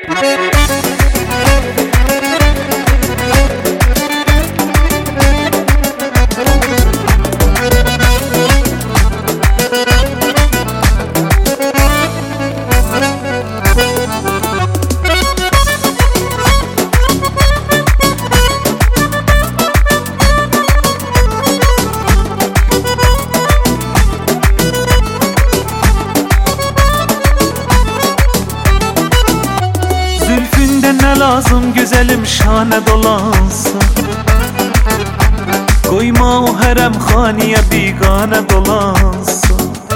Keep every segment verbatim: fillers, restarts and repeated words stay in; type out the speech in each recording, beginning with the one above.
Zülfünde ne lazım güzelim şane dolansa, koyma o harem haniye bigane dolansa.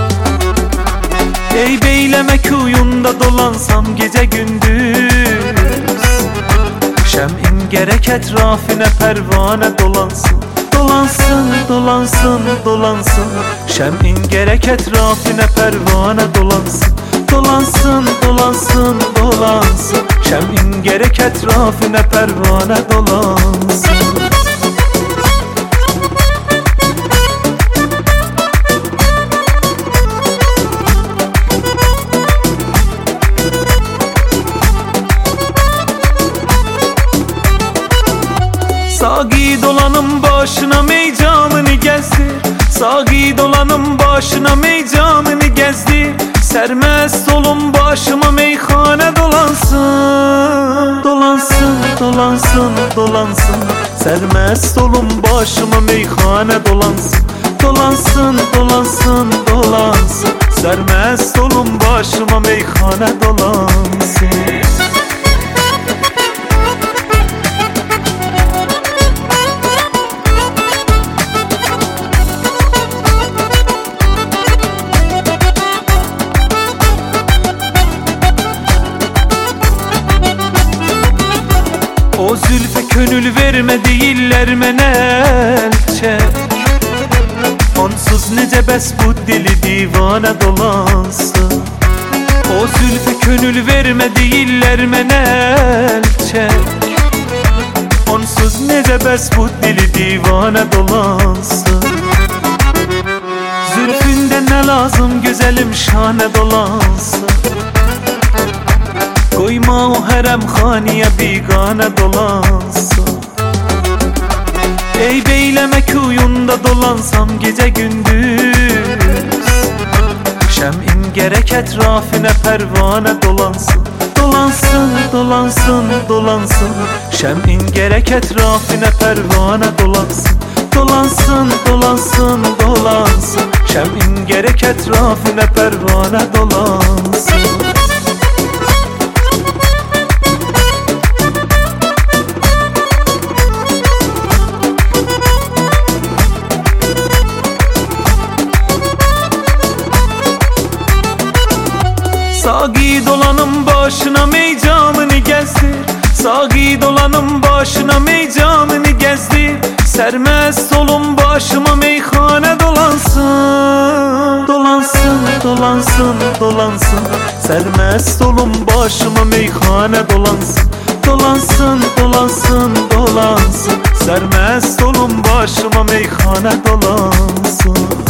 Ey beyleme kuyunda dolansam gece gündüz, şem'in gerek etrafine pervane dolansın. Dolansın, dolansın, dolansın, şem'in gerek etrafine pervane dolansın. Dolansın, dolansın, dolansın, şem'in gerek etrafine pervane dolansın. Sagi dolanın başına meycanını gezdi, Sagi dolanın başına meycanını gezdi. Sermest olun başıma meyhane dolansın. Dolansın, dolansın, dolansın, sermest olun başıma meyhane dolansın. Dolansın, dolansın, dolansın, sermest olun başıma meyhane dolansın. O zülfe könül verme değiller menel çek, onsuz nece bes bu dili divane dolansın. O zülfe könül verme değiller menel çek, onsuz nece bes bu dili divane dolansın. Zülfünde ne lazım güzelim şane dolansın, koyma o harem haniye bigane dolansın. Ey beyleme kuyunda dolansam gece gündüz, şem'in gerek etrafine pervane dolansın. Dolansın, dolansın, dolansın, şem'in gerek etrafine pervane dolansın. Dolansın, dolansın, dolansın, şem'in gerek etrafine pervane dolansın. Sagi dolanın başına meycanını gezdir, Sagi dolanın başına meycanını gezdir. Sermest olun başıma meyhane dolansın. Dolansın, dolansın, dolansın, sermest olun başıma meyhane dolansın. Dolansın, dolansın, dolansın, sermest olun başıma meyhane dolansın.